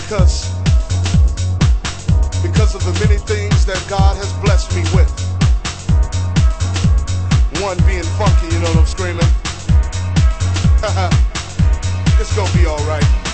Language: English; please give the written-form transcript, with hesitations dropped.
because of the many things that God has blessed me with. One being funky, you know what I'm screaming? It's gonna be alright.